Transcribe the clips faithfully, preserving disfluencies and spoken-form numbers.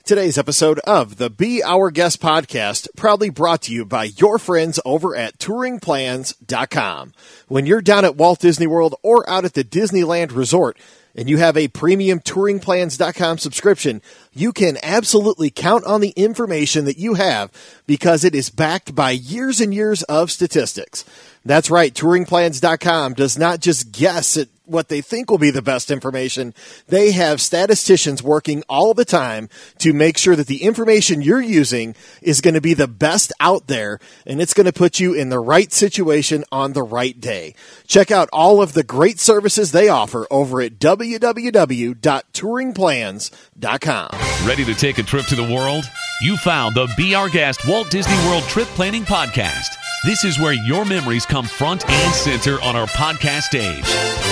Today's episode of the Be Our Guest podcast proudly brought to you by your friends over at touring plans dot com. When you're down at Walt Disney World or out at the Disneyland Resort and you have a premium touring plans dot com subscription, you can absolutely count on the information that you have because it is backed by years and years of statistics. That's right, touring plans dot com does not just guess at what they think will be the best information. They have statisticians working all the time to make sure that the information you're using is going to be the best out there, and it's going to put you in the right situation on the right day. Check out all of the great services they offer over at w w w dot touring plans dot com. Ready to take a trip to the world? You found the Be Our Guest Walt Disney World Trip Planning Podcast. This is where your memories come front and center on our podcast stage.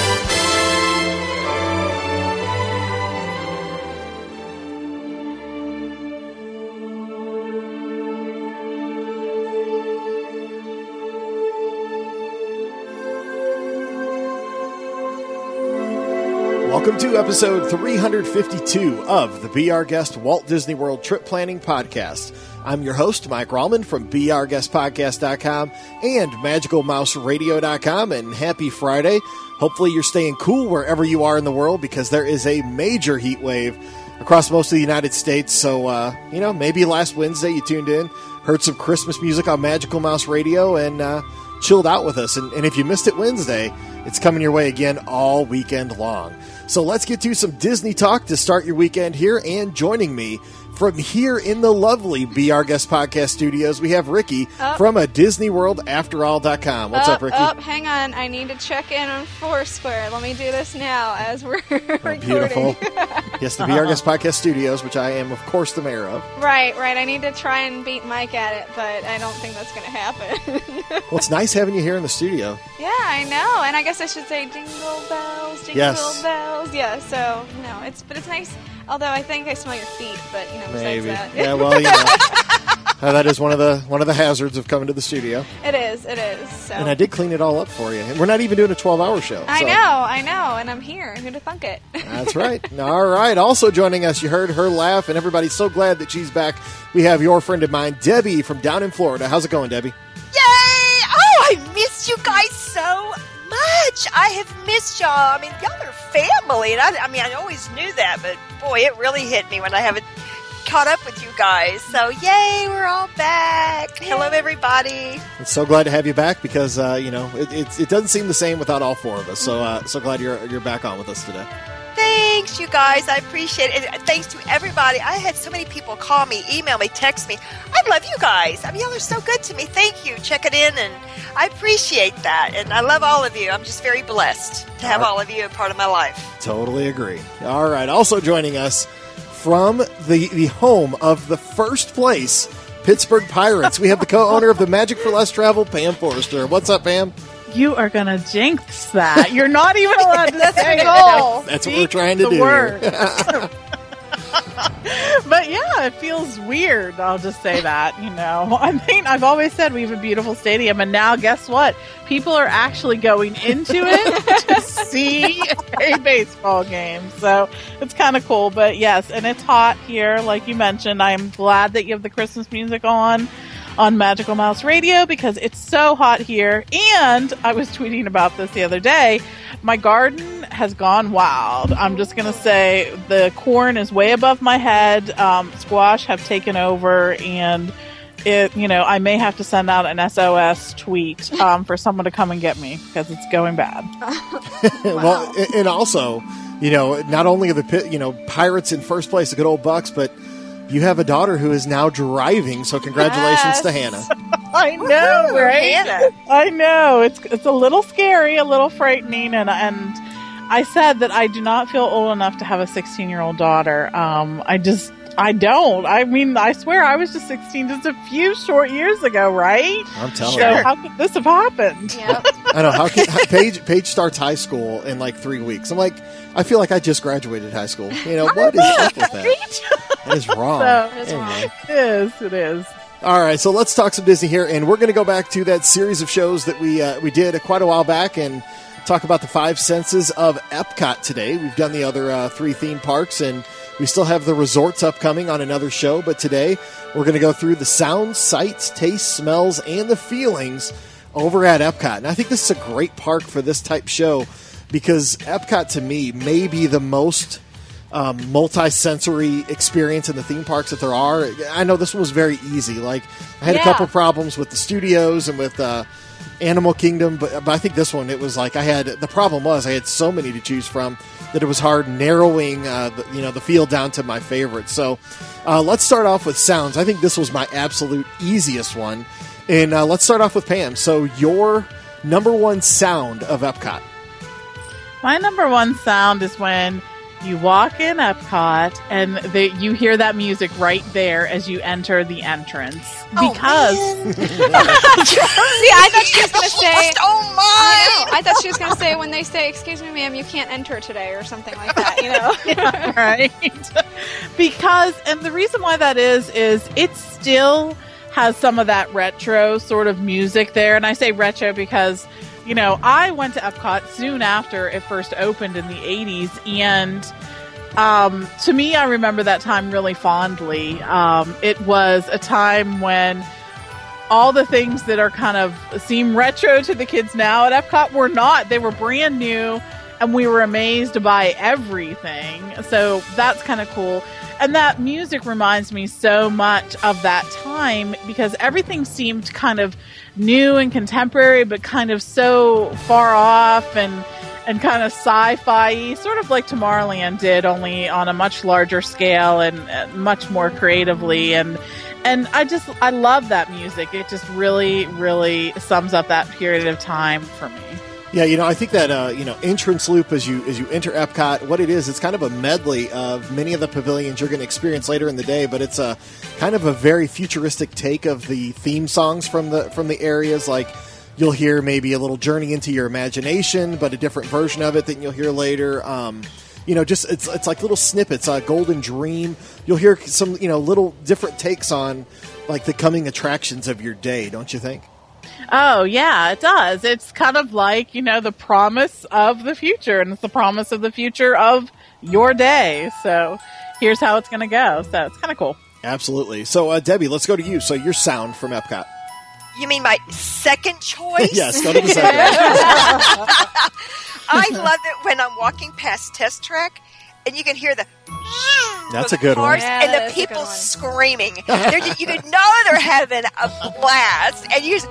Welcome to episode three fifty-two of the Be Our Guest Walt Disney World Trip Planning Podcast. I'm your host, Mike Rallman from be our guest podcast dot com and magical mouse radio dot com, and happy Friday. Hopefully you're staying cool wherever you are in the world because there is a major heat wave across most of the United States. So, uh, you know, maybe last Wednesday you tuned in, heard some Christmas music on Magical Mouse Radio, and uh, chilled out with us. And, and if you missed it Wednesday, it's coming your way again all weekend long. So let's get to some Disney talk to start your weekend here. And joining me from here in the lovely Be Our Guest Podcast studios, we have Ricky up. from a Disney World After All dot com. What's up, up, Ricky? Up, hang on. I need to check in on Foursquare. Let me do this now as we're Oh, recording. beautiful. Yes, the Be Our Guest Podcast studios, which I am, of course, the mayor of. Right, right. I need to try and beat Mike at it, but I don't think that's going to happen. Well, it's nice having you here in the studio. Yeah, I know. And I guess I should say jingle bells, jingle Yes. bells. Yeah, so, you know, it's, but it's nice. Although I think I smell your feet, but, you know, besides Maybe. that. Yeah, well, you know. Uh, that is one of the one of the hazards of coming to the studio. It is, it is. So. And I did clean it all up for you. And we're not even doing a twelve-hour show. I so. know, I know, and I'm here. Who'd have thunk it? That's right. All right. Also joining us, you heard her laugh, and everybody's so glad that she's back. We have your friend of mine, Debbie, from down in Florida. How's it going, Debbie? Yay! Oh, I missed you guys so much. I have missed y'all. I mean, y'all are family, and I, I mean, I always knew that, but boy, it really hit me when I haven't caught up with you guys. So, yay, we're all back. Yay. Hello, everybody. I'm so glad to have you back because, uh, you know, it, it, it doesn't seem the same without all four of us. So, uh, so glad you're you're back on with us today. Thanks, you guys. I appreciate it. And thanks to everybody. I had so many people call me, email me, text me. I love you guys. I mean, y'all are so good to me. Thank you. Check it in, and I appreciate that. And I love all of you. I'm just very blessed to have all of you a part of my life. Totally agree. All right. Also joining us from the, the home of the first place Pittsburgh Pirates, we have the co-owner of the Magic for Less Travel, Pam Forrester. What's up, Pam? You are going to jinx that. You're not even allowed to say it. goal. That's what we're trying to the do word. here. But yeah, it feels weird. I'll just say that, you know. I mean, I've always said we have a beautiful stadium, and now guess what? People are actually going into it to see a baseball game. So it's kind of cool. But yes, and it's hot here, like you mentioned. I'm glad that you have the Christmas music on. on Magical Mouse Radio because it's so hot here. And I was tweeting about this the other day. My garden has gone wild. I'm just going to say the corn is way above my head. Um, squash have taken over, and it, you know, I may have to send out an S O S tweet um, for someone to come and get me because it's going bad. Well, and also, you know, not only are the, you know, Pirates in first place, the good old Bucks, but you have a daughter who is now driving, so congratulations Yes. to Hannah. I know, Woo, right? Hannah. I know. It's it's a little scary, a little frightening, and and I said that I do not feel old enough to have a sixteen-year-old daughter. Um, I just I don't. I mean, I swear I was just sixteen just a few short years ago, right? I'm telling So you. how could this have happened? Yep. I know. How can, how, Paige, Paige starts high school in like three weeks. I'm like, I feel like I just graduated high school. You know, what is up with that? That is wrong. So- It is Anyway. wrong. It is. It is. All right, so let's talk some Disney here, and we're going to go back to that series of shows that we uh, we did quite a while back and talk about the five senses of Epcot today. We've done the other uh, three theme parks, and We still have the resorts upcoming on another show, but today we're going to go through the sounds, sights, tastes, smells, and the feelings over at Epcot. And I think this is a great park for this type show because Epcot, to me, may be the most um, multi-sensory experience in the theme parks that there are. I know this one was very easy. Like, I had Yeah. a couple problems with the studios and with uh, Animal Kingdom, but, but I think this one, it was like I had, the problem was I had so many to choose from that it was hard narrowing uh, the, you know, the field down to my favorites. So uh, let's start off with sounds. I think this was my absolute easiest one. And uh, let's start off with Pam. So your number one sound of Epcot. My number one sound is when you walk in Epcot and the, you hear that music right there as you enter the entrance. Because Oh, man. See, I thought she was going to say. Oh I my! know. I thought she was going to say when they say, "Excuse me, ma'am, you can't enter today," or something like that. You know. right? Because, and the reason why that is, is it still has some of that retro sort of music there. And I say retro because, you know, I went to Epcot soon after it first opened in the eighties. And um, to me, I remember that time really fondly. Um, it was a time when all the things that are kind of seem retro to the kids now at Epcot were not. They were brand new. And we were amazed by everything. So that's kind of cool. And that music reminds me so much of that time because everything seemed kind of new and contemporary, but kind of so far off and and kind of sci-fi, sort of like Tomorrowland did, only on a much larger scale and uh, much more creatively. And and I just, I love that music. It just really, really sums up that period of time for me. Yeah, you know, I think that uh, you know, entrance loop as you as you enter Epcot, what it is, it's kind of a medley of many of the pavilions you're going to experience later in the day, but it's a kind of a very futuristic take of the theme songs from the from the areas. Like you'll hear maybe a little Journey into Your Imagination, but a different version of it that you'll hear later. Um, you know, just it's it's like little snippets. Uh, Golden Dream. You'll hear some you know little different takes on like the coming attractions of your day, don't you think? Oh, yeah, it does. It's kind of like, you know, the promise of the future, and it's the promise of the future of your day. So here's how it's going to go. So it's kind of cool. Absolutely. So, uh, Debbie, let's go to you. So your sound from Epcot. You mean my second choice? Yes, go to the second. I love it when I'm walking past Test Track and you can hear the That's a good one. cars Yeah, and that the is a people good one. screaming. They're just, you can know they're having a blast, and you just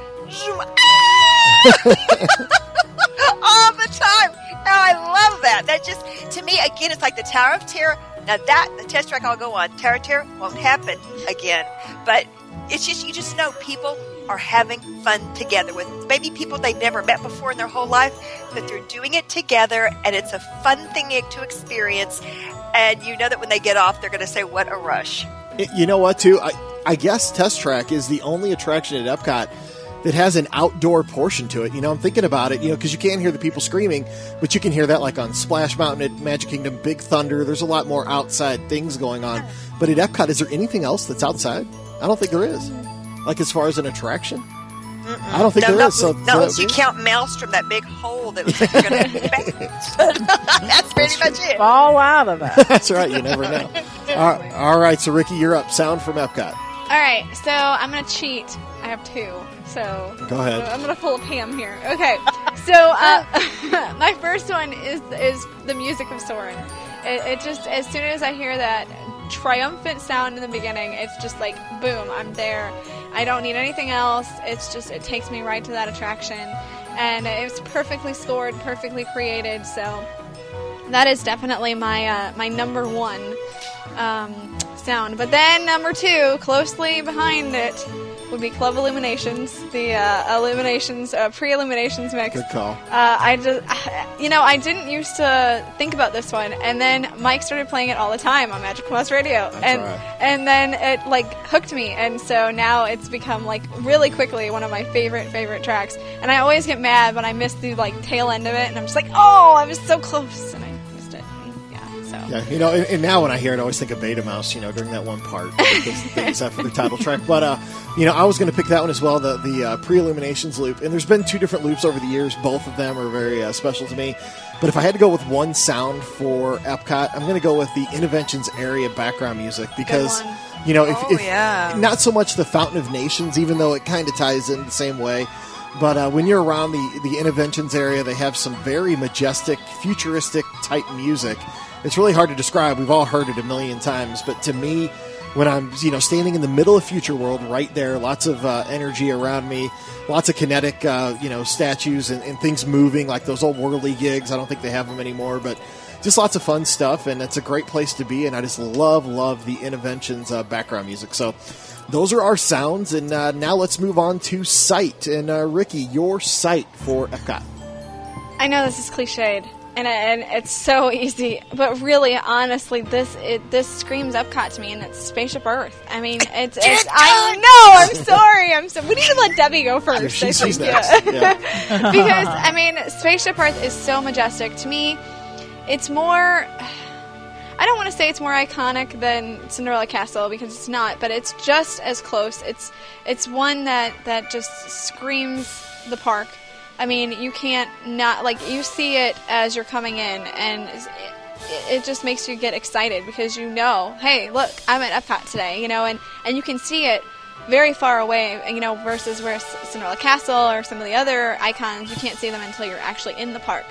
all the time. Oh, I love that. That just, to me, again, it's like the Tower of Terror. Now that, the Test Track I'll go on, Tower of Terror won't happen again. But it's just, you just know people are having fun together with maybe people they've never met before in their whole life, but they're doing it together, and it's a fun thing to experience. And you know that when they get off, they're going to say, "What a rush." It- you know what, too? I, I guess Test Track is the only attraction at Epcot that has an outdoor portion to it. You know, I'm thinking about it, you know, because you can't hear the people screaming, but you can hear that like on Splash Mountain at Magic Kingdom, Big Thunder. There's a lot more outside things going on. But at Epcot, is there anything else that's outside? I don't think there is. Like as far as an attraction? Mm-mm. I don't think no, there no, is. So, no, so unless you count Maelstrom, that big hole that was going to That's pretty much it. Fall out of that. That's right. You never know. all, all right. So, Ricky, you're up. Sound from Epcot. All right, so I'm gonna cheat. I have two, so Go ahead. I'm gonna pull a Pam here. Okay, so uh, my first one is is the music of Soarin'. It, it just, as soon as I hear that triumphant sound in the beginning, it's just like boom, I'm there. I don't need anything else. It's just, it takes me right to that attraction, and it's perfectly scored, perfectly created. So that is definitely my uh, my number one um, sound. But then number two, closely behind it, would be Club Illuminations, the uh, Illuminations, uh, pre-Illuminations mix. Good call. Uh, I just, you know, I didn't used to think about this one, and then Mike started playing it all the time on Magic Plus Radio, That's and right. and then it like hooked me, and so now it's become like really quickly one of my favorite favorite tracks. And I always get mad when I miss the like tail end of it, and I'm just like, oh, I was so close, and I missed it. And, yeah, So Yeah, you know, and, and now when I hear it, I always think of Beta Mouse, you know, during that one part that they use that for the title track. But, uh, you know, I was going to pick that one as well, the, the uh, Pre-Illuminations loop. And there's been two different loops over the years. Both of them are very uh, special to me. But if I had to go with one sound for Epcot, I'm going to go with the Interventions area background music because, you know, if, Oh, if yeah. not so much the Fountain of Nations, even though it kind of ties in the same way. But uh, when you're around the, the Interventions area, they have some very majestic, futuristic type music. It's really hard to describe. We've all heard it a million times. But to me, when I'm you know standing in the middle of Future World, right there, lots of uh, energy around me, lots of kinetic uh, you know statues and, and things moving like those old whirly gigs. I don't think they have them anymore, but just lots of fun stuff, and it's a great place to be. And I just love, love the Interventions uh, background music. So those are our sounds, and uh, now let's move on to sight. And uh, Ricky, your sight for Epcot. I know this is cliched, and, and it's so easy, but really, honestly, this it, this screams Epcot to me, and it's Spaceship Earth. I mean, it's, it's I know. I'm sorry. I'm so. We need to let Debbie go first. Yeah, she, I she's think, next. yeah. Yeah. Because I mean, Spaceship Earth is so majestic to me. It's more. I don't want to say it's more iconic than Cinderella Castle because it's not, but it's just as close. It's it's one that, that just screams the park. I mean, you can't not, like, you see it as you're coming in, and it, it just makes you get excited because you know, hey, look, I'm at Epcot today, you know, and, and you can see it very far away, you know, versus where Cinderella Castle or some of the other icons, you can't see them until you're actually in the park.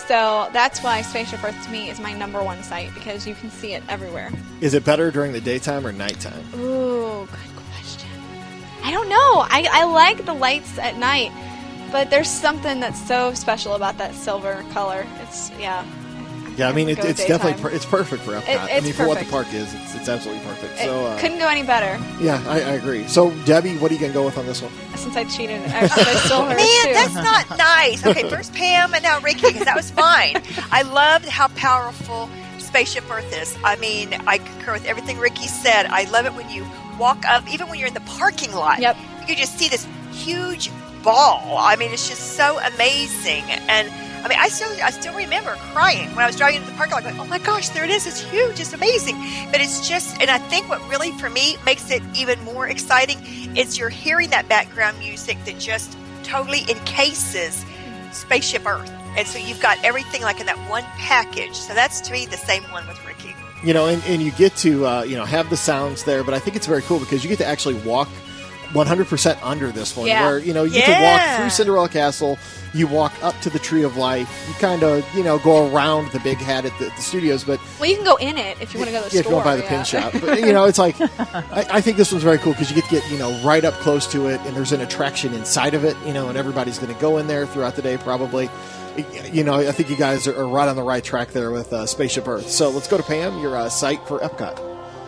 So that's why Spaceship Earth to me is my number one site, because you can see it everywhere. Is it better during the daytime or nighttime? Ooh, good question. I don't know. I, I like the lights at night, but there's something that's so special about that silver color. It's, yeah. Yeah, I mean, it, Go it's daytime. definitely per- it's perfect for Epcot. It- I it's mean, for what the perfect. park is, it's, it's absolutely perfect. It So, uh, couldn't go any better yeah, I, I agree. So, Debbie, what are you going to go with on this one? since I cheated. Actually, I stole hers Man, too. that's not nice. Okay, first Pam and now Ricky, because that was mine. I loved how powerful Spaceship Earth is. I mean, I concur with everything Ricky said. I love it when you walk up, even when you're in the parking lot. Yep. You can just see this huge ball. I mean, it's just so amazing. And I mean, I still, I still remember crying when I was driving into the parking lot, going, "Oh my gosh, there it is! It's huge! It's amazing!" But it's just, and I think what really, for me, makes it even more exciting is you're hearing that background music that just totally encases Spaceship Earth, and so you've got everything like in that one package. So that's to me the same one with Ricky. You know, and, and you get to, uh, you know, have the sounds there, but I think it's very cool because you get to actually walk one hundred percent under this one, Yeah. where, you know, you get to walk Yeah. through Cinderella Castle, you walk up to the Tree of Life, you kind of, you know, go around the big hat at the, the studios, but Well, you can go in it if you want to go to the yeah, if you store. want to buy the yeah. pin shop. But, you know, it's like, I, I think this one's very cool because you get to get, you know, right up close to it, and there's an attraction inside of it, you know, and everybody's going to go in there throughout the day probably. You know, I think you guys are, are right on the right track there with uh, Spaceship Earth. So let's go to Pam, your uh, site for Epcot.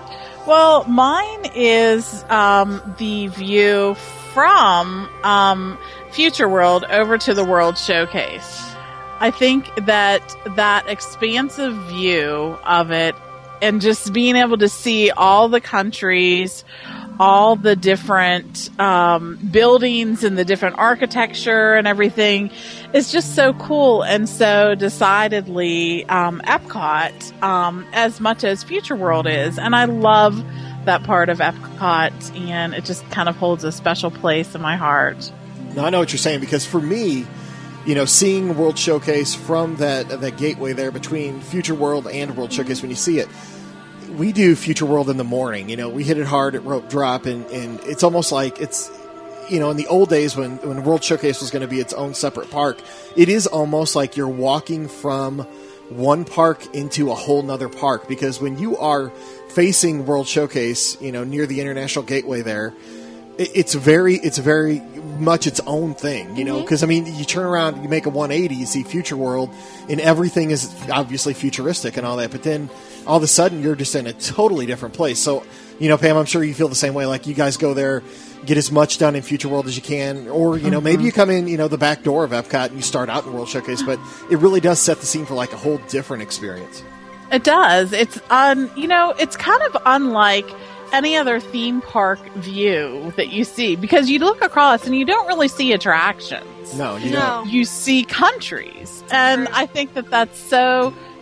Well, mine is um, the view from um, Future World over to the World Showcase. I think that that expansive view of it, and just being able to see all the countries, all the different um, buildings and the different architecture and everything is just so cool. And so decidedly um, Epcot um, as much as Future World is. And I love that part of Epcot, and it just kind of holds a special place in my heart. No, I know what you're saying, because for me, you know, seeing World Showcase from that that gateway there between Future World and World Showcase, when you see it, we do Future World in the morning. You know, we hit it hard at rope drop, and, and it's almost like it's, you know, in the old days when, when World Showcase was going to be its own separate park, it is almost like you're walking from one park into a whole nother park, because when you are facing World Showcase, you know, near the International Gateway there, it, it's very, it's very much its own thing, you know, because I mean, you turn around, you make a one eighty, you see Future World, and everything is obviously futuristic and all that, but then all of a sudden you're just in a totally different place. So, you know, Pam, I'm sure you feel the same way. Like, you guys go there, get as much done in Future World as you can, or, you know, mm-hmm. maybe you come in, you know, the back door of Epcot and you start out in World Showcase, but it really does set the scene for like a whole different experience. It does. It's un, you know, it's kind of unlike any other theme park view that you see, because you look across and you don't really see attractions. No, you No. don't. You see countries, and I think that that's so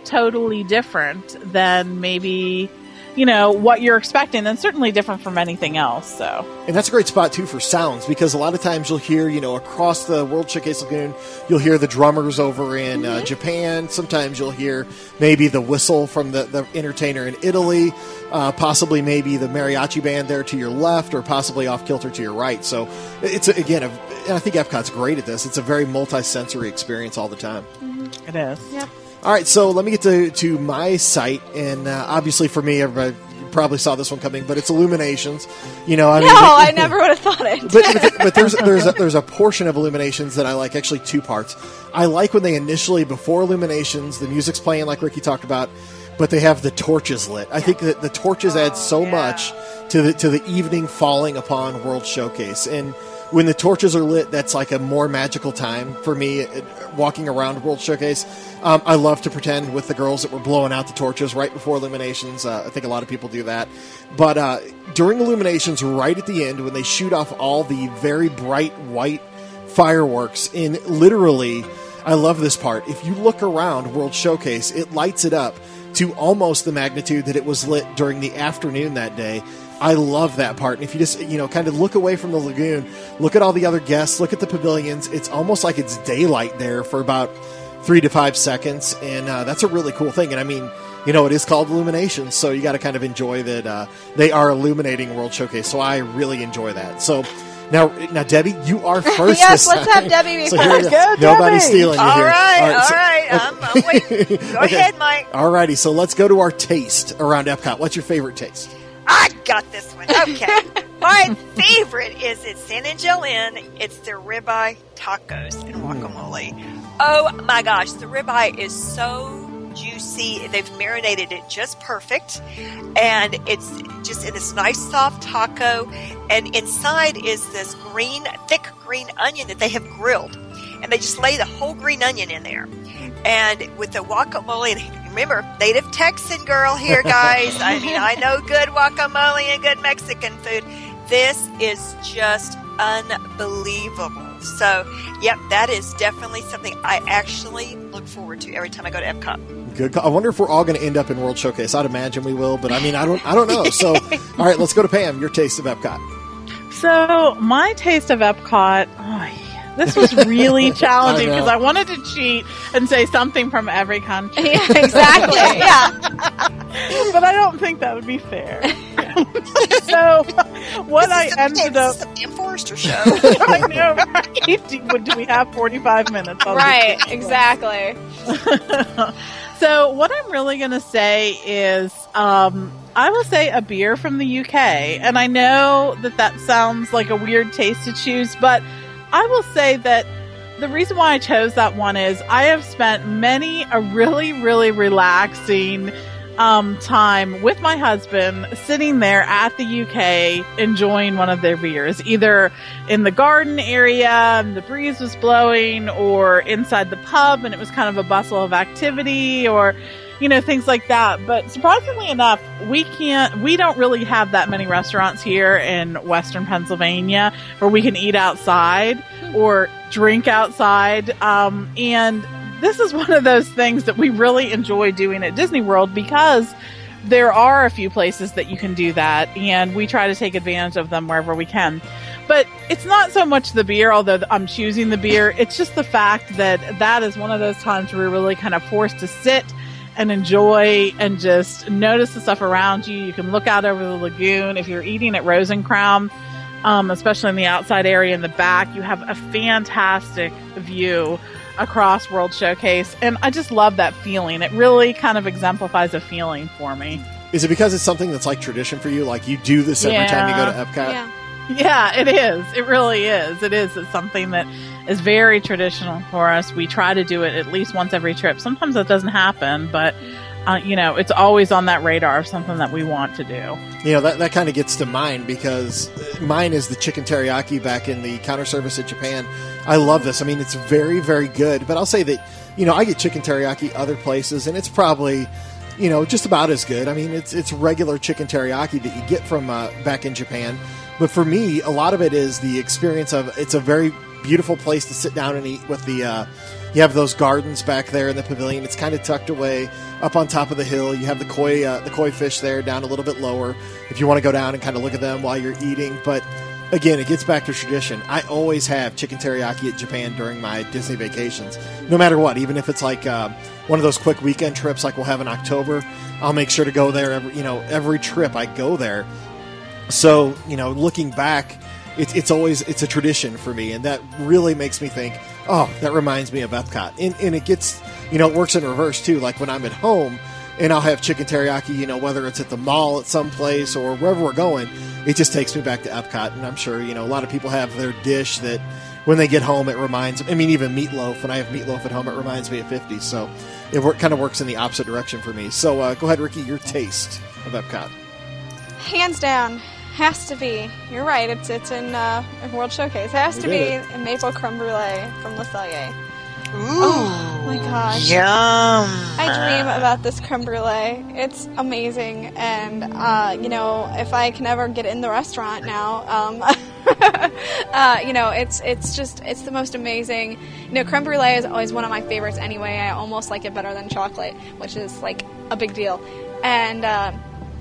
totally different than maybe, you know, what you're expecting, and certainly different from anything else. So, and that's a great spot too for sounds, because a lot of times you'll hear, you know, across the World Showcase Lagoon, you'll hear the drummers over in uh, Japan. Sometimes you'll hear maybe the whistle from the, the entertainer in Italy, uh, possibly maybe the mariachi band there to your left, or possibly off kilter to your right. So it's, again, a, and I think Epcot's great at this. It's a very multi-sensory experience all the time. it is. Yep. All right, so let me get to, to my site, and uh, obviously for me, everybody probably saw this one coming, but it's Illuminations. You know, I no, mean, I never would have thought it. but, but, but there's there's a, there's a portion of Illuminations that I like. Actually, two parts. I like when they initially, before Illuminations, the music's playing like Ricky talked about, but they have the torches lit. I think that the torches add so yeah. much to the to the evening falling upon World Showcase, and when the torches are lit, that's like a more magical time for me uh, walking around World Showcase. Um, I love to pretend with the girls that we're blowing out the torches right before Illuminations. Uh, I think a lot of people do that. But uh, during Illuminations, right at the end, when they shoot off all the very bright white fireworks, in literally, I love this part. If you look around World Showcase, it lights it up to almost the magnitude that it was lit during the afternoon that day. I love that part. And if you just, you know, kind of look away from the lagoon, look at all the other guests, look at the pavilions, it's almost like it's daylight there for about three to five seconds. And uh, that's a really cool thing. And I mean, you know, it is called Illuminations, so you got to kind of enjoy that uh, they are illuminating World Showcase. So I really enjoy that. So now, now Debbie, you are first. Yes, this let's time. have Debbie be So first. here we Go, Nobody's Debbie. stealing you All here. right, all so- right. I'm, I'm waiting. Go Okay. ahead, Mike. All righty, so let's go to our taste around Epcot. What's your favorite taste? I got this one. Okay. My favorite is at San Angel Inn. It's their ribeye tacos and guacamole. Oh my gosh, the ribeye is so juicy. They've marinated it just perfect. And it's just in this nice soft taco. And inside is this green, thick green onion that they have grilled. And they just lay the whole green onion in there. And with the guacamole, and remember, native Texan girl here, guys. I mean, I know good guacamole and good Mexican food. This is just unbelievable. So, yep, that is definitely something I actually look forward to every time I go to Epcot. Good. I wonder if we're all going to end up in World Showcase. I'd imagine we will, but I mean, I don't, I don't know. So, all right, let's go to Pam. Your taste of Epcot. So my taste of Epcot, oh, this was really challenging I know. because I wanted to cheat and say something from every country. Yeah, exactly. Yeah. But I don't think that would be fair. So what This I is the- ended up, This is the Pam Forrester show. I know, right? Do, do we have forty-five minutes? I'll just Right, get to it. exactly. So what I'm really going to say is, um, I will say a beer from the U K. And I know that that sounds like a weird taste to choose, but I will say that the reason why I chose that one is I have spent many a really, really relaxing um, time with my husband sitting there at the U K enjoying one of their beers, either in the garden area and the breeze was blowing, or inside the pub and it was kind of a bustle of activity, or you know, things like that. But surprisingly enough, we can't, we don't really have that many restaurants here in Western Pennsylvania where we can eat outside or drink outside. Um, and this is one of those things that we really enjoy doing at Disney World because there are a few places that you can do that, and we try to take advantage of them wherever we can. But it's not so much the beer, although I'm choosing the beer. It's just the fact that that is one of those times where we're really kind of forced to sit and enjoy and just notice the stuff around you. You can look out over the lagoon. If you're eating at Rose and Crown, um, especially in the outside area in the back, you have a fantastic view across World Showcase. And I just love that feeling. It really kind of exemplifies a feeling for me. Is it because it's something that's like tradition for you? Like you do this every time you go to Yeah. Epcot? Yeah. Yeah, it is. It really is. It is. It's something that is very traditional for us. We try to do it at least once every trip. Sometimes that doesn't happen, but uh, you know, it's always on that radar of something that we want to do. You know, that, that kind of gets to mine because mine is the chicken teriyaki back in the counter service at Japan. I love this. I mean, it's very, very good. But I'll say that, you know, I get chicken teriyaki other places, and it's probably, you know, just about as good. I mean, it's it's regular chicken teriyaki that you get from uh, back in Japan. But for me, a lot of it is the experience of it's a very beautiful place to sit down and eat with the uh, You have those gardens back there in the pavilion. It's kind of tucked away up on top of the hill. You have the koi uh, the koi fish there down a little bit lower if you want to go down and kind of look at them while you're eating. But again, it gets back to tradition. I always have chicken teriyaki at Japan during my Disney vacations, no matter what. Even if it's like uh, one of those quick weekend trips like we'll have in October, I'll make sure to go there. Every, you know, every trip I go there. So, you know, looking back, it's it's always it's a tradition for me, and that really makes me think, oh, that reminds me of Epcot. And, and it gets, you know, it works in reverse too. Like when I'm at home and I'll have chicken teriyaki, you know, whether it's at the mall at some place or wherever we're going, it just takes me back to Epcot. And I'm sure, you know, a lot of people have their dish that when they get home, it reminds them. I mean, even meatloaf, when I have meatloaf at home, it reminds me of fifties. So it work, kind of works in the opposite direction for me. So uh, go ahead, Ricky, your taste of Epcot. Hands down. Has to be. You're right. It's it's in uh, World Showcase. It has We to did be a maple creme brulee from Le Cellier. Ooh. Oh my gosh. Yum. I dream about this creme brulee. It's amazing, and uh, you know, if I can ever get in the restaurant now, um, uh, you know, it's it's just it's the most amazing. You know, creme brulee is always one of my favorites anyway. I almost like it better than chocolate, which is like a big deal, and. Uh,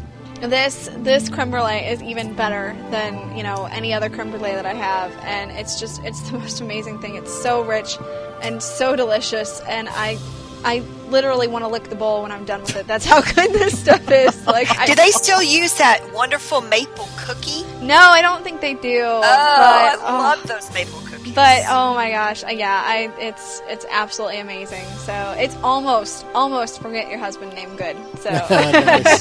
This this creme brulee is even better than, you know, any other creme brulee that I have, and it's just it's the most amazing thing. It's so rich and so delicious, and I I literally want to lick the bowl when I'm done with it. That's how good this stuff is. Like, Do I, they still use that wonderful maple cookie? No, I don't think they do. Oh, but, I oh, love those maple cookies. But oh my gosh, uh, yeah, I it's it's absolutely amazing. So it's almost almost forget your husband named good. So Nice.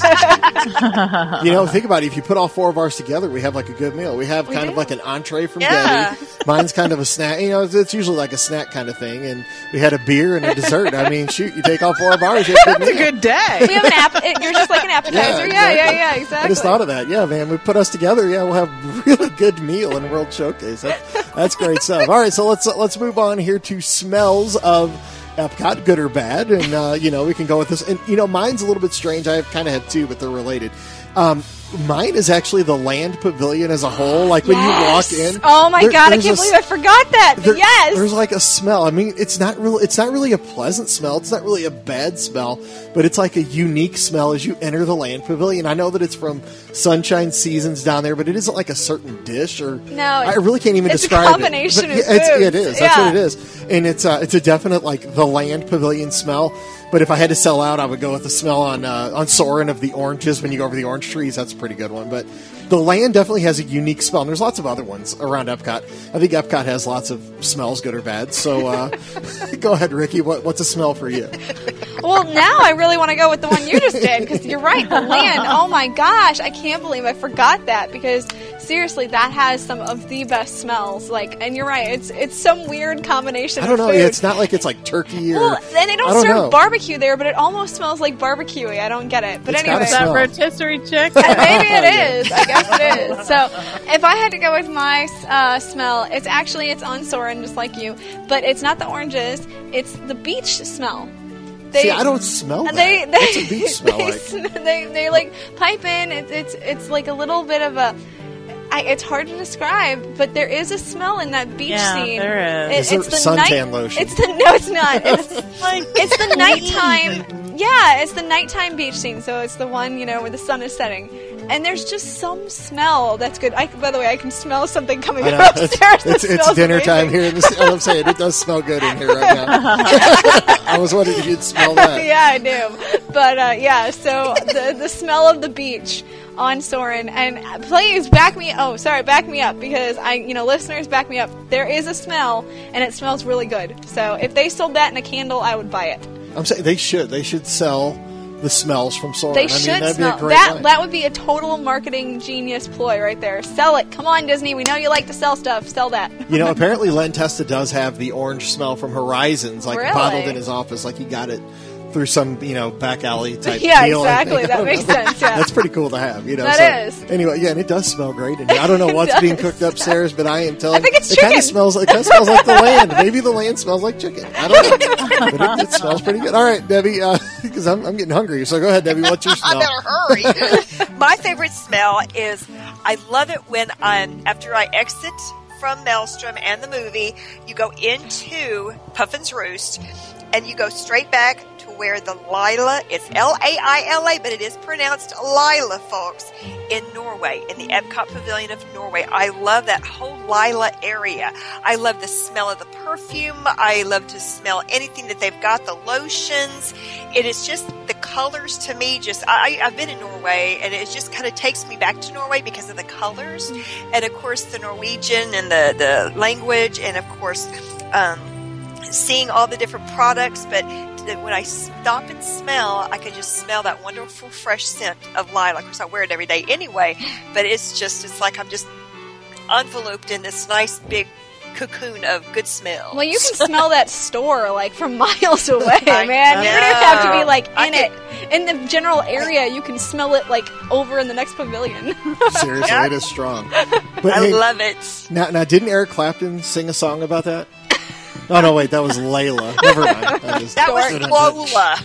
You know, think about it. If you put all four of ours together, we have like a good meal. We have We kind do. of like an entree from Yeah. Debbie. Mine's kind of a snack. You know, it's, it's usually like a snack kind of thing. And we had a beer and a dessert. I mean, shoot, you take all four of ours, you have a good It's a meal. good day. we have an app. it- You're just like an appetizer. Yeah, Yeah, yeah, exactly. yeah, exactly. I just thought of that. Yeah, man. We put us together. Yeah, we'll have a really good meal in World Showcase. That's, that's great stuff. All right, so let's let's move on here to smells of Epcot, good or bad, and uh, you know we can go with this. And you know, mine's a little bit strange. I kind of have two, but they're related. Um, mine is actually the land pavilion as a whole. Like when Yes. you walk in. Oh my there- god, I there's can't a believe I forgot that. there- yes. There's like a smell. I mean, it's not really it's not really a pleasant smell. It's not really a bad smell, but it's like a unique smell as you enter the land pavilion. I know that it's from Sunshine Seasons down there, but it isn't like a certain dish or No, I it's- really can't even it's a describe combination it. of But yeah, it's, it foods. is. That's Yeah. what it is. And it's uh, it's a definite like the land pavilion smell. But if I had to sell out, I would go with the smell on uh, on Soarin' of the oranges when you go over the orange trees. That's a pretty good one. But the land definitely has a unique smell. And there's lots of other ones around Epcot. I think Epcot has lots of smells, good or bad. So uh, go ahead, Ricky. What, what's a smell for you? Well, now I really want to go with the one you just did because you're right. The land. Oh my gosh, I can't believe I forgot that because seriously, that has some of the best smells. Like, and you're right. It's it's some weird combination. I don't of know. Food. It's not like it's like turkey or. Well, and they I don't, don't serve know. barbecue there, but it almost smells like barbecue-y. I don't get it. But It's gotta anyway, Is that smell. rotisserie chick? maybe it is. I guess it is. So, if I had to go with my uh, smell, it's actually it's on Soarin', just like you, but it's not the oranges. It's the beach smell. They, See, I don't smell that. They, they, What's a beach smell they, like? sm- They, they like pipe in. It's it's it's like a little bit of a. I, it's hard to describe, but there is a smell in that beach Yeah, scene. there is. It- Is there it's the suntan night, lotion? It's the no, it's not. It's, Like, it's the nighttime. Yeah, it's the nighttime beach scene. So it's the one, you know, where the sun is setting, and there's just some smell that's good. I, by the way, I can smell something coming I know. up It's, upstairs. that it's, it's smells dinner amazing. time here. In this, I'm saying it does smell good in here right now. I was wondering if you'd smell that. Yeah, I do. But uh, yeah, so the the smell of the beach on Soarin', and please back me. Oh, sorry, back me up because I, you know, listeners, back me up. There is a smell, and it smells really good. So if they sold that in a candle, I would buy it. I'm saying they should. They should sell the smells from Soarin'. They I mean, should that'd smell be a great that. line. That would be a total marketing genius ploy right there. Sell it. Come on, Disney. We know you like to sell stuff. Sell that. You know, apparently Len Testa does have the orange smell from Horizons, like Really? bottled in his office, like he got it through some, you know, back alley type Yeah, deal. I exactly. think. I That don't makes know. sense, yeah. That's pretty cool to have, you know. That so, is. Anyway, yeah, and it does smell great. And I don't know It what's being does. cooked upstairs, but I am telling I think it's it kind chicken. of smells like, it kind of smells like the land. Maybe the land smells like chicken. I don't know. But it, it smells pretty good. All right, Debbie, because I'm, I'm getting hungry. So go ahead, Debbie. What's your I smell? better hurry. My favorite smell is I love it when I'm after I exit from Maelstrom and the movie, you go into Puffin's Roost, and you go straight back to where the Lila, it's L A I L A, but it is pronounced Lila, folks, in Norway, in the Epcot Pavilion of Norway. I love that whole Lila area. I love the smell of the perfume. I love to smell anything that they've got, the lotions. It is just, the colors to me just, I, I've been in Norway, and it just kind of takes me back to Norway because of the colors, mm-hmm. and of course the Norwegian and the, the language, and of course, um, seeing all the different products, but when I stop and smell, I can just smell that wonderful fresh scent of lilac. Of course, I wear it every day anyway, but it's just, it's like I'm just enveloped in this nice big cocoon of good smell. Well, you can smell that store like from miles away, I man. know. You don't even have to be like I in can- it. In the general area, you can smell it like over in the next pavilion. Seriously, Yeah. it is strong. But I hey, love it. now, now, didn't Eric Clapton sing a song about that? Oh, no, wait, that was Layla. Never mind. I just, That was Lola.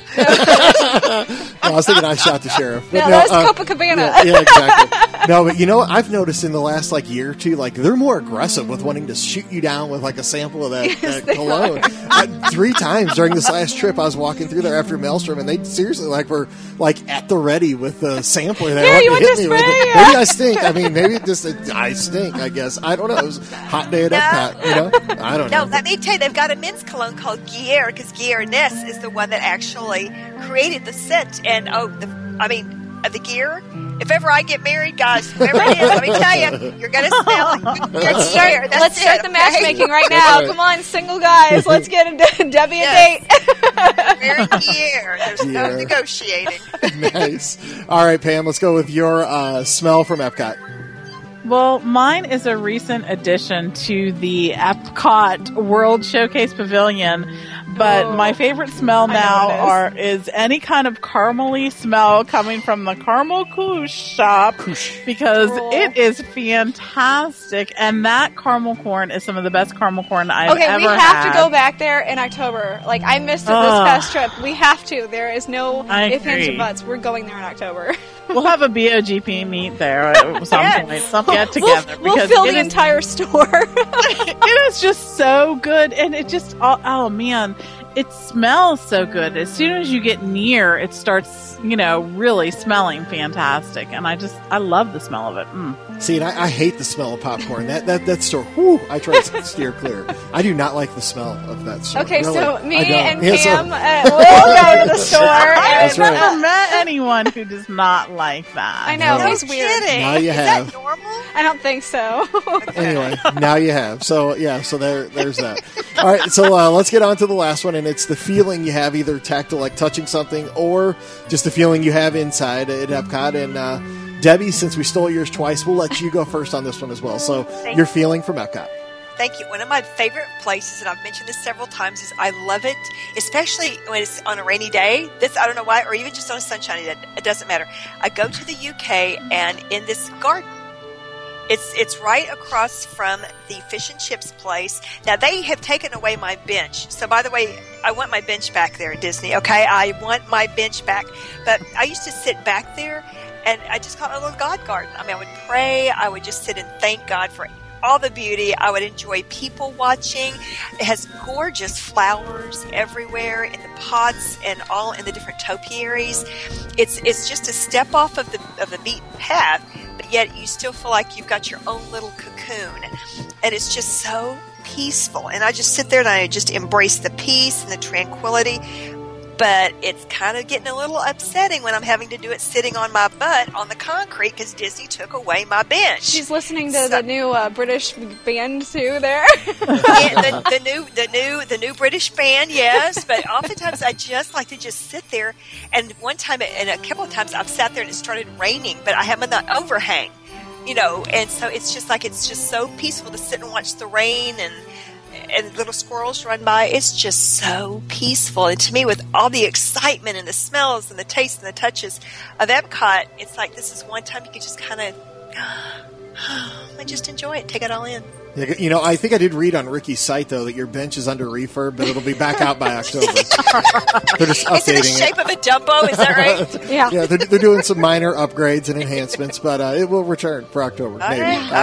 no, I was thinking I shot the sheriff. But No, no, that's uh, Copacabana. Yeah, yeah, exactly. No, but you know what? I've noticed in the last like year or two, like they're more aggressive with wanting to shoot you down with like a sample of that, Yes, that they cologne. are. I, three times during this last trip, I was walking through there after Maelstrom, and they seriously like were like at the ready with the sampler. They Yeah, wanted you want hit to me with spray? it. Yeah. Maybe I stink. I mean, maybe it just I stink. I guess I don't know. It was a hot day at No. Epcot. You know, I don't No, know. let me tell you, they've got a men's cologne called Guier, because Guier Ness is the one that actually created the scent. And oh, the, I mean, uh, the Guier. If ever I get married, guys, whoever it is, let me tell you, you're going to smell good Let's Guier. start, That's let's start it, the okay? matchmaking right That's now. right. Come on, single guys. Let's get a De- Debbie a Yes. date. Very Guier. There's no Guier. negotiating. Nice. All right, Pam. Let's go with your uh, smell from Epcot. Well, mine is a recent addition to the Epcot World Showcase Pavilion, but Oh, my favorite smell I know now what it is. are is any kind of caramely smell coming from the Caramel Couche shop because Cool. it is fantastic, and that caramel corn is some of the best caramel corn I've Okay, ever we have had. to go back there in October. Like, I missed it this Ugh. past trip. We have to. There is no I ifs, ands, or agree. buts. We're going there in October. We'll have a B O G P meet there at some Yes. point. Some get together We'll, we'll because fill it the is entire store. it is just so good, and it just oh, oh man, it smells so good. As soon as you get near, it starts, you know, really smelling fantastic, and I just I love the smell of it. Mm. See, and I, I hate the smell of popcorn. That that that store. Whew, I try to steer clear. I do not like the smell of that store. Okay, Really, so me I don't. and Yeah, so- Pam uh, will go to the store. That's I've And, right. never met anyone who does not like that. I know, No he's weird. Kidding. Now you Is have. that normal? I don't think so. Anyway, now you have. So yeah, so there, there's that. All right, so uh, let's get on to the last one, and it's the feeling you have, either tactile, like touching something, or just the feeling you have inside at Epcot. And uh, Debbie, since we stole yours twice, we'll let you go first on this one as well. So Thank your feeling from Epcot. Thank you. One of my favorite places, and I've mentioned this several times, is I love it, especially when it's on a rainy day. This, I don't know why, or even just on a sunshiny day. It doesn't matter. I go to the U K, and in this garden, it's it's right across from the fish and chips place. Now, they have taken away my bench. So, by the way, I want my bench back there at Disney, okay? I want my bench back. But I used to sit back there, and I just call it a little God garden. I mean, I would pray. I would just sit and thank God for all the beauty. I would enjoy people watching. It has gorgeous flowers everywhere in the pots and all in the different topiaries. It's it's just a step off of the of the beaten path, but yet you still feel like you've got your own little cocoon, and it's just so peaceful. And I just sit there and I just embrace the peace and the tranquility. But it's kind of getting a little upsetting when I'm having to do it sitting on my butt on the concrete because Disney took away my bench. She's listening to So- the new uh, British band too. There. Yeah, the, the new, the new, the new British band, yes. But oftentimes, I just like to just sit there. And one time, and a couple of times, I've sat there and it started raining, but I have an overhang, you know. And so it's just like it's just so peaceful to sit and watch the rain and and little squirrels run by. It's just so peaceful. And to me, with all the excitement and the smells and the tastes and the touches of Epcot, it's like this is one time you could just kind of and just enjoy it, take it all in. Yeah, you know, I think I did read on Ricky's site, though, that your bench is under refurb, but it'll be back out by October. They're just It's in the updating shape it. of a Dumbo, is that right? Yeah. Yeah, they're, they're doing some minor upgrades and enhancements, but uh, it will return for October. All maybe. right, Uh, all right.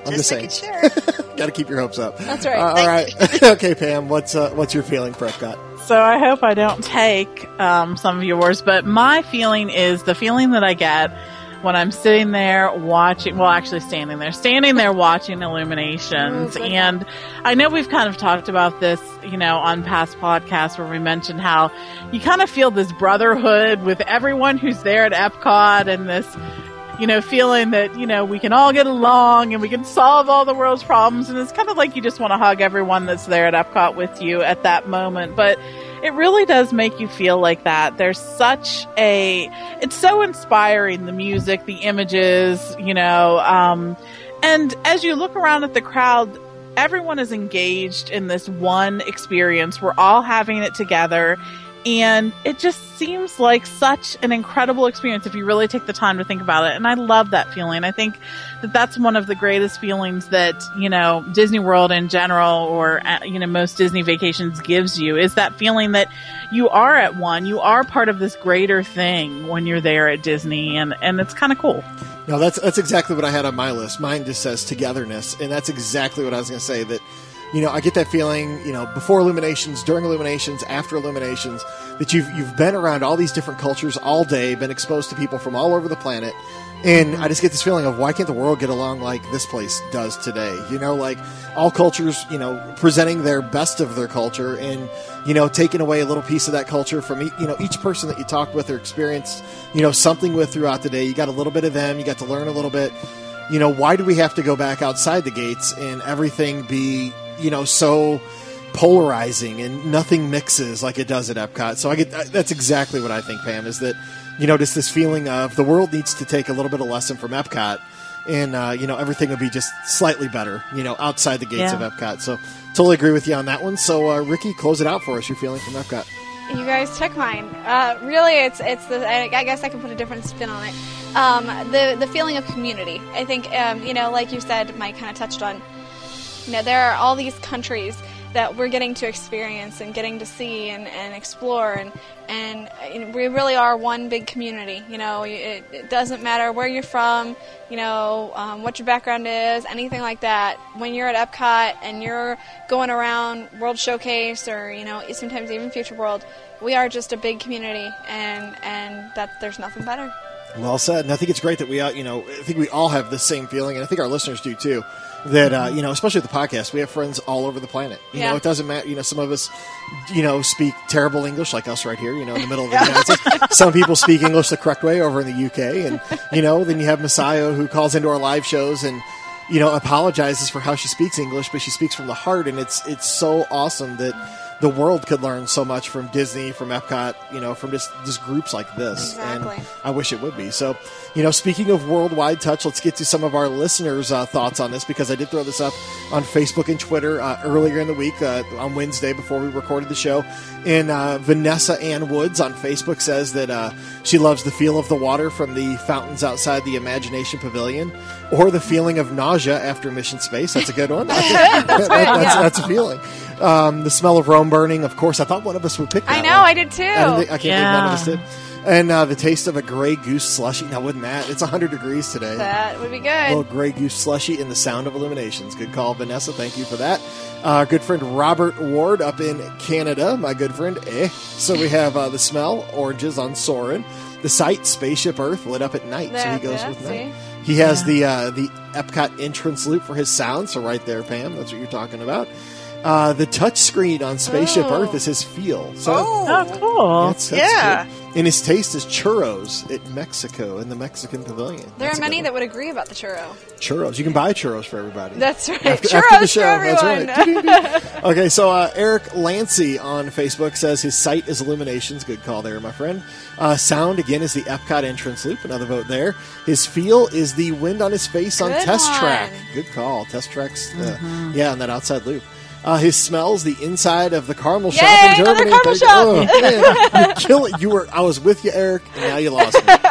I'm just just making saying. sure. Got to keep your hopes up. That's right. Uh, all right. Okay, Pam. What's uh, what's your feeling for Epcot? So I hope I don't take um, some of yours, but my feeling is the feeling that I get when I'm sitting there watching, well, actually standing there, standing there watching Illuminations. Ooh, good and I know we've kind of talked about this, you know, on past podcasts where we mentioned how you kind of feel this brotherhood with everyone who's there at Epcot and this, you know, feeling that, you know, we can all get along and we can solve all the world's problems. And it's kind of like you just want to hug everyone that's there at Epcot with you at that moment. But it really does make you feel like that. There's such a, it's so inspiring, the music, the images, you know, um, and as you look around at the crowd, everyone is engaged in this one experience. We're all having it together. And it just seems like such an incredible experience if you really take the time to think about it. And I love that feeling. I think that that's one of the greatest feelings that, you know, Disney World in general or, uh, you know, most Disney vacations gives you is that feeling that you are at one. You are part of this greater thing when you're there at Disney. And, and it's kind of cool. No, that's, that's exactly what I had on my list. Mine just says togetherness. And that's exactly what I was going to say, that, you know, I get that feeling, you know, before Illuminations, during Illuminations, after Illuminations, that you've you've been around all these different cultures all day, been exposed to people from all over the planet, and I just get this feeling of why can't the world get along like this place does today? You know, like all cultures, you know, presenting their best of their culture and, you know, taking away a little piece of that culture from, you know, each person that you talked with or experienced, you know, something with throughout the day. You got a little bit of them, you got to learn a little bit. You know, why do we have to go back outside the gates and everything be, you know, so polarizing and nothing mixes like it does at Epcot? So I get that's exactly what I think, Pam, is that, you know, just this feeling of the world needs to take a little bit of lesson from Epcot, and uh, you know, everything will be just slightly better, you know, outside the gates Yeah. of Epcot. So totally agree with you on that one. So uh, Ricky, close it out for us. Your feeling from Epcot? You guys took mine. Uh, really, it's it's the. I I guess I can put a different spin on it. Um, the the feeling of community. I think um, you know, like you said, Mike kind of touched on. You know, there are all these countries that we're getting to experience and getting to see and, and explore, and and you know, we really are one big community. You know, it, it doesn't matter where you're from, you know, um, what your background is, anything like that. When you're at Epcot and you're going around World Showcase or, you know, sometimes even Future World, we are just a big community, and and that there's nothing better. Well said. And I think it's great that we, uh, you know, I think we all have the same feeling, and I think our listeners do too. That, uh, you know, especially with the podcast, we have friends all over the planet. You Yeah. know, it doesn't matter. You know, some of us, you know, speak terrible English, like us right here, you know, in the middle of the United States. Some people speak English the correct way over in the U K. And, you know, then you have Messiah, who calls into our live shows and, you know, apologizes for how she speaks English, but she speaks from the heart. And it's it's so awesome that the world could learn so much from Disney, from Epcot, you know, from just, just groups like this. Exactly. And I wish it would be. So, you know, speaking of worldwide touch, let's get to some of our listeners' uh, thoughts on this, because I did throw this up on Facebook and Twitter uh, earlier in the week uh, on Wednesday before we recorded the show. And uh, Vanessa Ann Woods on Facebook says that uh, she loves the feel of the water from the fountains outside the Imagination Pavilion, or the feeling of nausea after Mission Space. That's a good one. That's, That's that, good, that's, yeah. that's a feeling. Um, the smell of Rome burning, of course. I thought one of us would pick that I know, one. I did too. I, didn't think, I can't Yeah. believe none of us did. And uh, the taste of a Grey Goose slushy. Now, wouldn't that? It's one hundred degrees today. That would be A little good. Grey Goose slushy and the sound of Illuminations. Good call, Vanessa. Thank you for that. Our uh, good friend Robert Ward up in Canada, my good friend. Eh. So we have uh, the smell, oranges on Soarin'. The sight, Spaceship Earth, lit up at night. so he That- goes yeah, with see? night. He has Yeah. the uh, the Epcot entrance loop for his sound. So right there, Pam, that's what you're talking about. Uh, the touch screen on Spaceship Oh. Earth is his feel. So Oh, Oh, cool. that's, that's Yeah. good. And his taste is churros at Mexico in the Mexican Pavilion. There That's are a many good that would agree about the churro. one. Churros. You can buy churros for everybody. That's right. After, Churros after the show. for everyone. That's right. Okay, so uh, Eric Lancy on Facebook says his sight is Illuminations. Good call there, my friend. Uh, sound, again, is the Epcot entrance loop. Another vote there. His feel is the wind on his face on Good Test one. Track. Good call. Test Track's, uh, yeah, on that outside loop. Uh, his smells, the inside of the caramel shop Yay, in another Germany. caramel Thank- shop. Oh, man, you kill it. You were. I was with you, Eric, and now you lost me.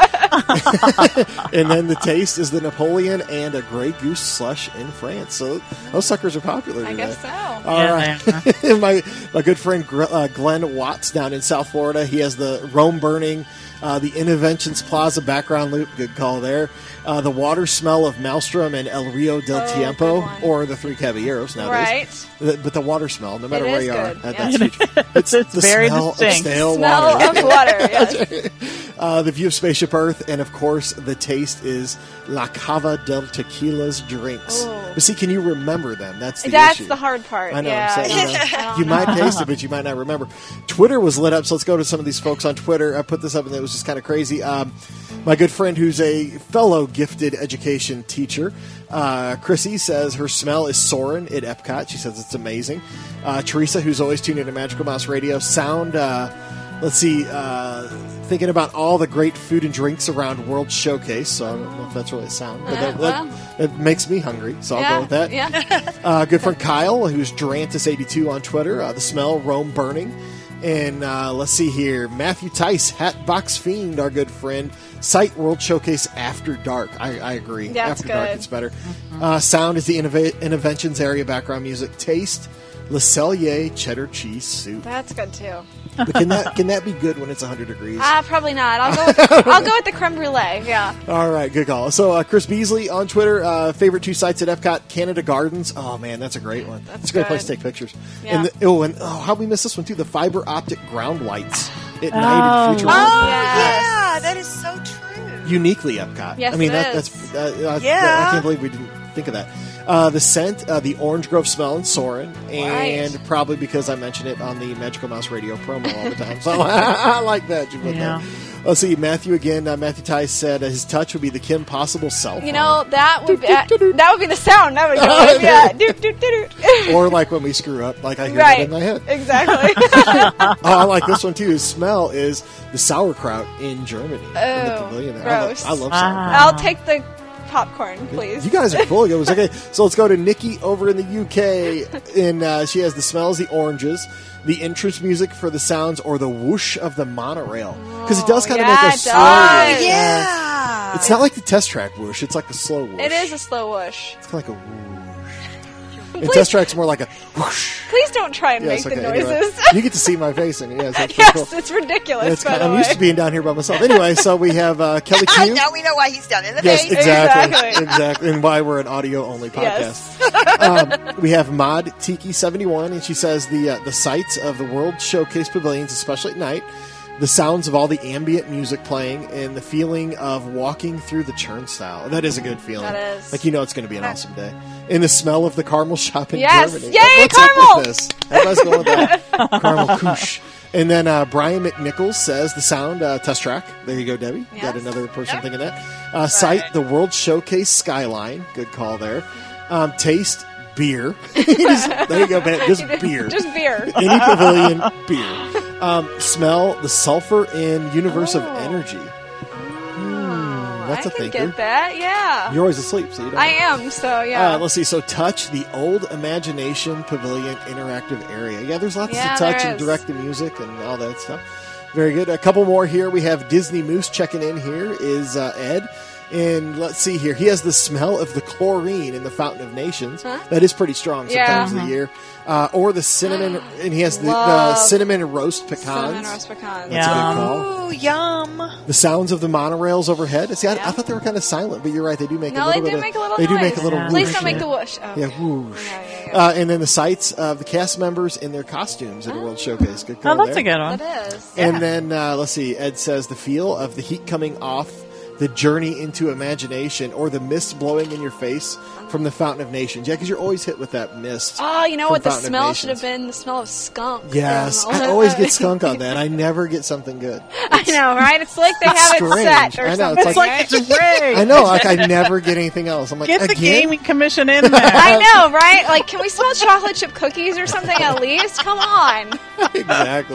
And then the taste is the Napoleon and a Grey Goose slush in France. So those suckers are popular I today. guess so. All Yeah, right. my my good friend Gr- uh, Glenn Watts down in South Florida. He has the Rome Burning, uh, the Innoventions Plaza background loop. Good call there. Uh, the water smell of Maelstrom and El Rio del Oh, Tiempo, good one. or the Three Caballeros nowadays. Right. The- But the water smell, no matter It where is you are, good, that- yeah. that's huge. It's, It's the very smell distinct. of stale Smell water. of water, yes. Uh, the view of Spaceship Earth, and of course, the taste is La Cava del Tequila's drinks. Ooh. But see, can you remember them? That's the That's issue. the hard part. I know. Yeah, I'm saying, you, know, I don't you know. might taste it, but you might not remember. Twitter was lit up, so let's go to some of these folks on Twitter. I put this up, and it was just kind of crazy. Um, my good friend, who's a fellow gifted education teacher, uh, Chrissy says her smell is Soarin' at Epcot. She says it's amazing. Uh, Teresa, who's always tuned into Magical Mouse Radio, sound. Uh, let's see. Uh, thinking about all the great food and drinks around World Showcase. So I don't know if that's really a sound, but Uh, that, well. that, that makes me hungry. So I'll yeah, go with that. Yeah. Uh, good friend Kyle, who's Durantis eighty-two on Twitter. Uh, the smell, Rome Burning. And uh, let's see here. Matthew Tice, Hatbox Fiend, our good friend. Site World Showcase After Dark. I, I agree. That's After Dark, good. it's better. Uh, sound is the Innov- Innoventions area background music. Taste, Le Cellier Cheddar Cheese Soup. That's good too. But can that can that be good when it's one hundred degrees? Ah, probably not. I'll go. With, I'll go with the creme brulee. Yeah. All right, good call. So uh, Chris Beasley on Twitter, uh, favorite two sites at Epcot, Canada Gardens. Oh man, that's a great one. That's it's a great good. place to take pictures. Yeah. And the, oh, and oh, how we miss this one too? The fiber optic ground lights at Oh, night in Future World. Oh, Yes. yeah, that is so true. Uniquely Epcot. Yes, I mean it that, is. that's uh, uh, Yeah. I can't believe we didn't think of that. Uh, the scent, uh, the Orange Grove smell in Soarin', and Right. probably because I mention it on the Magical Mouse Radio promo all the time. So I like that. You put Yeah. that. Let's see, Matthew again. Uh, Matthew Tice said uh, his touch would be the Kim Possible cell You phone. know that would be that would be the sound. That would go. Yeah. Doot, doot, doot, doot. Or like when we screw up, like I hear Right. it in my head. Exactly. Oh, I like this one too. His smell is the sauerkraut in Germany. in the Oh, pavilion there. I love, gross. I love Ah. sauerkraut. I'll take the popcorn, please. You guys are full of it. Okay, so let's go to Nikki over in the U K, and uh, she has the smells, the oranges, the entrance music for the sounds, or the whoosh of the monorail, because it does kind of yeah, make a it slow. does. whoosh. Yeah. It's not like the test track whoosh; it's like a slow whoosh. It is a slow whoosh. It's kind of like a whoosh. And Please- test track's more like a whoosh. Please don't try and Yes, make okay, the anyway. noises. You get to see my face, and yes, that's pretty Yes, cool. it's ridiculous. It's by kind the I'm way. used to being down here by myself. Anyway, so we have uh, Kelly Q. Now we know why he's down in the Yes, basement. exactly, Exactly. exactly, and why we're an audio-only podcast. Yes. um, we have Mod Tiki seventy-one, and she says the uh, the sights of the World Showcase pavilions, especially at night, the sounds of all the ambient music playing, and the feeling of walking through the turnstile. That is a good feeling. That is. Like, you know it's going to be an awesome day. And the smell of the caramel shop in Yes. Germany. Yay, What's caramel! up with this? Everybody's going with that. Caramel couche. And then uh, Brian McNichols says the sound uh, test track. There you go, Debbie. Got Yes. another person Yep. thinking that. Uh, Site the World Showcase Skyline. Good call there. Um, taste beer. Just- there you go, man. Just beer. Just beer. Any pavilion, beer. Um, smell the sulfur in Universe of Oh. Energy. Hmm, that's I a can thinker. get that. Yeah. You're always asleep, so you don't. I am. So yeah. Uh, let's see. So, touch the old Imagination Pavilion interactive area. Yeah, there's lots Yeah, to touch there and is. direct the music and all that stuff. Very good. A couple more here. We have Disney Moose checking in. Here is uh, Ed. And let's see here. He has the smell of the chlorine in the Fountain of Nations. Huh? That is pretty strong Yeah. sometimes of the year. Uh, or the cinnamon, and he has the, the Love cinnamon roast pecans. Cinnamon roast pecans. That's a good Yum. call. Ooh, yum. The sounds of the monorails overhead. See, I, Yeah. I thought they were kind of silent, but you're right. They do make a No, little they bit do of, make a little They do noise. make a little Yeah. whoosh. Please don't make yeah. the whoosh. Oh. Yeah, whoosh. Yeah, yeah, yeah. Uh, and then the sights of the cast members in their costumes at the World Showcase. Good call Oh, that's there. a good one. That is. And then, uh, let's see, Ed says the feel of the heat coming off the journey into imagination, or the mist blowing in your face from the Fountain of Nations. Yeah, because you're always hit with that mist. Oh, you know from what? The Fountain of smell should have Nations. been the smell of skunk. Yes, from- I always get skunk on that. I never get something good. I know, right? It's like they have it strange. set or I know, something. it's It's like right? it's rigged. I know, like I never get anything else. I'm like, Get the again? gaming commission in there. I know, right? Like, can we smell chocolate chip cookies or something at least? Come on. Exactly.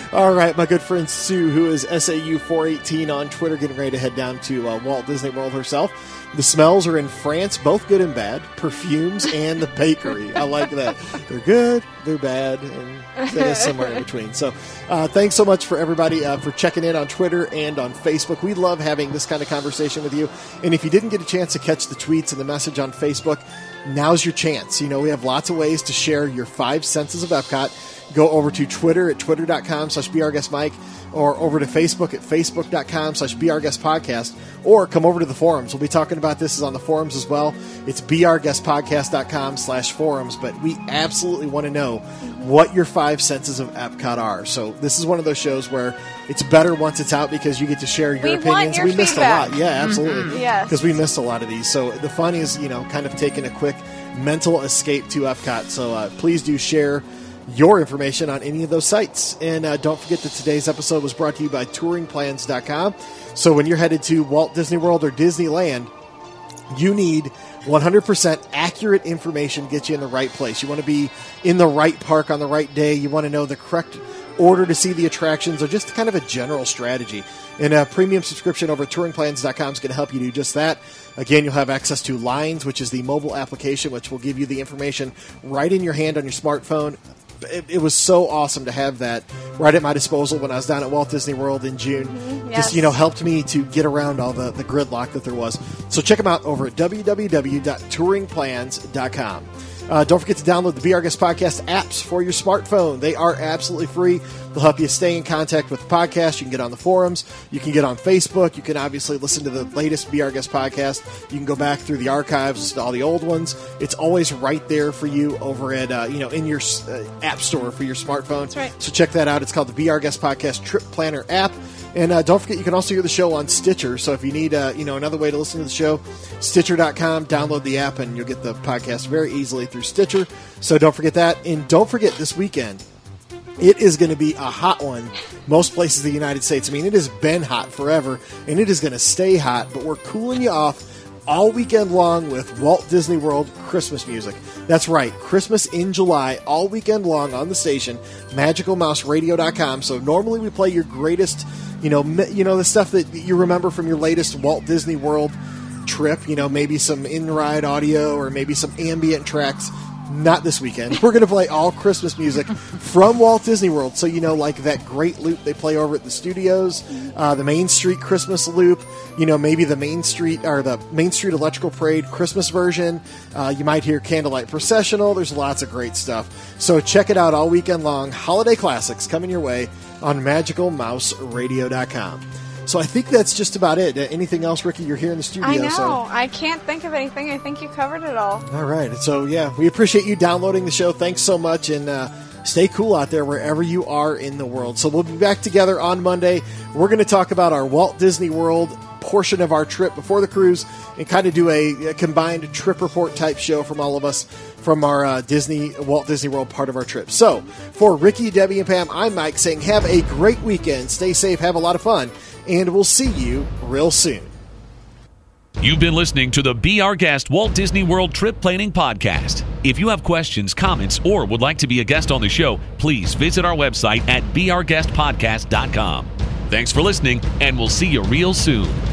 All right, my good friend Sue, who is S A U four eighteen on Twitter, getting ready to head down to uh, Walt Disney World herself. The smells are in France, both good and bad. Perfumes and the bakery. I like that. They're good, they're bad, and then it's somewhere in between. So uh, thanks so much for everybody uh, for checking in on Twitter and on Facebook. We love having this kind of conversation with you. And if you didn't get a chance to catch the tweets and the message on Facebook, now's your chance. You know, we have lots of ways to share your five senses of Epcot. Go over to Twitter at twitter.com slash BeOurGuestMike, or over to Facebook at facebook.com slash BeOurGuestPodcast, or come over to the forums. We'll be talking about this on the forums as well. It's BeOurGuestPodcast.com slash forums, but we absolutely want to know what your five senses of Epcot are. So this is one of those shows where it's better once it's out because you get to share your we opinions. Want your we missed feedback. a lot. Yeah, absolutely. Mm-hmm. Yes. Because we missed a lot of these. So the fun is, you know, kind of taking a quick mental escape to Epcot. So uh, please do share your information on any of those sites. And uh, don't forget that today's episode was brought to you by touring plans dot com. So when you're headed to Walt Disney World or Disneyland, you need one hundred percent accurate information to get you in the right place. You want to be in the right park on the right day. You want to know the correct order to see the attractions, or just kind of a general strategy. And a premium subscription over at touring plans dot com is going to help you do just that. Again, you'll have access to Lines, which is the mobile application, which will give you the information right in your hand on your smartphone. It, it was so awesome to have that right at my disposal when I was down at Walt Disney World in June. Mm-hmm. Yes. Just, you know, helped me to get around all the, the gridlock that there was. So check them out over at w w w dot touring plans dot com. Uh, don't forget to download the Be Our Guest Podcast apps for your smartphone. They are absolutely free. They'll help you stay in contact with the podcast. You can get on the forums. You can get on Facebook. You can obviously listen to the latest Be Our Guest podcast. You can go back through the archives, listen to all the old ones. It's always right there for you over at, uh, you know, in your uh, app store for your smartphone. That's right. So check that out. It's called the Be Our Guest Podcast Trip Planner app. And uh, don't forget, you can also hear the show on Stitcher. So if you need, uh, you know, another way to listen to the show, Stitcher dot com, download the app, and you'll get the podcast very easily through Stitcher. So don't forget that. And don't forget, this weekend, it is going to be a hot one most places in the United States. I mean, it has been hot forever, and it is going to stay hot, but we're cooling you off all weekend long with Walt Disney World Christmas music. That's right, Christmas in July, all weekend long on the station, magical mouse radio dot com. So normally we play your greatest, you know, you know the stuff that you remember from your latest Walt Disney World trip, you know, maybe some in-ride audio or maybe some ambient tracks. Not this weekend. We're going to play all Christmas music from Walt Disney World. So, you know, like that great loop they play over at the studios, uh, the Main Street Christmas loop, you know, maybe the Main Street or the Main Street Electrical Parade Christmas version. Uh, you might hear Candlelight Processional. There's lots of great stuff. So check it out all weekend long. Holiday classics coming your way on magical mouse radio dot com. So I think that's just about it. Uh, anything else, Ricky? You're here in the studio. I know. So. I can't think of anything. I think you covered it all. All right. So, yeah, we appreciate you downloading the show. Thanks so much. And uh, stay cool out there wherever you are in the world. So we'll be back together on Monday. We're going to talk about our Walt Disney World portion of our trip before the cruise and kind of do a, a combined trip report type show from all of us from our uh, Disney Walt Disney World part of our trip. So for Ricky, Debbie, and Pam, I'm Mike saying have a great weekend. Stay safe. Have a lot of fun. And we'll see you real soon. You've been listening to the Be Our Guest Walt Disney World Trip Planning Podcast. If you have questions, comments, or would like to be a guest on the show, please visit our website at be our guest podcast dot com. Thanks for listening, and we'll see you real soon.